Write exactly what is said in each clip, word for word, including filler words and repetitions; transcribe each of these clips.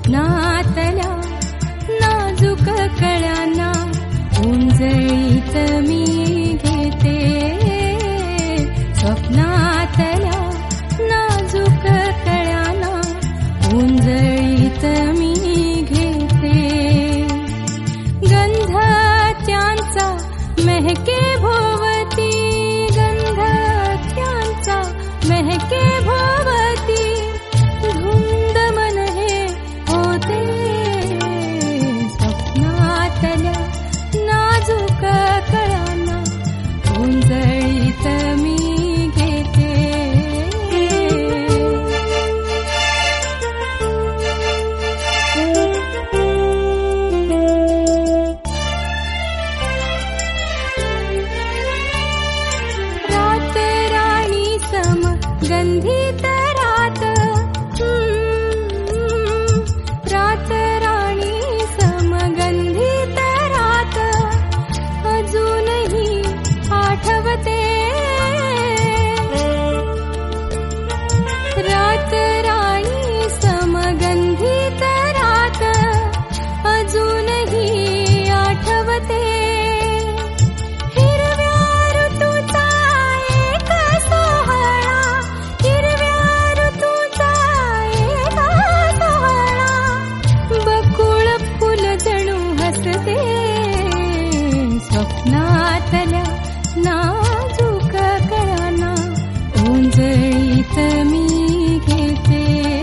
स्वप्नातल्या नाजूक कळ्यांना उंजळीत मी घेते. स्वप्नातल्या नाजूक कळ्यांना उंजळीत मी घेते. गंध त्यांचा महके भोवती, गंध त्यांचा महके भोवती, धुंद मन हे होते. स्वप्नातल्या नाजूक कळ्यांना उंजळीत मी घेते. रात राणी सम गंधित रात, रात राणी समगंधित रात अजूनही आठवते. रात राणी समगंधित रात अजूनही आठवते. हिरव्या ऋतूचा एक सोहळा, हिरव्या ऋतूचा एक सोहळा, बकुळ फुल जणू हसते. स्वप्नातल्या नाजूक कळ्यांना उंजळीत मी घेते.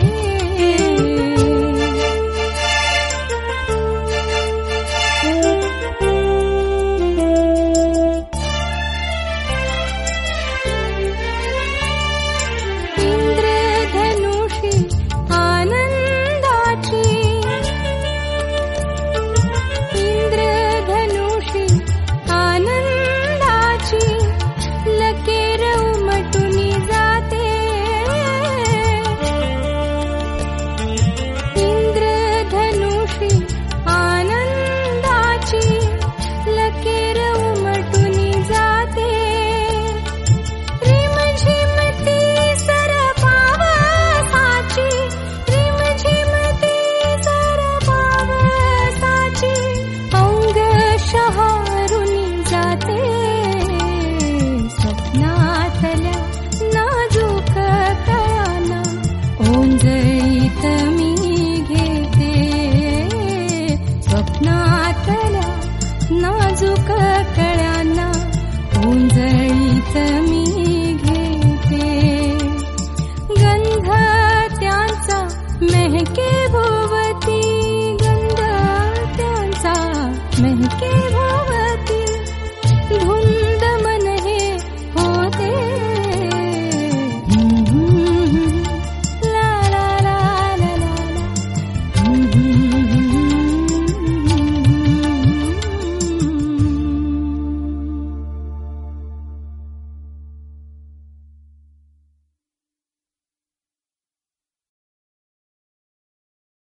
इंद्रधनुषी आनंदाची, इंद्रधनुषी आनंदाची लकेर उमटून जाते. इंद्रधनुषी आनंदाची लकेर उमटून जाते. रिमझिम ती सर पावसाची, रिमझिम ती सर पावसाची अंग शहारून जाते. स्वप्नातल्या नाजूक कळ्यांना उंजळीत मी घेते. स्वप्नातल्या नाजूक कळ्यांना उंजळीत मी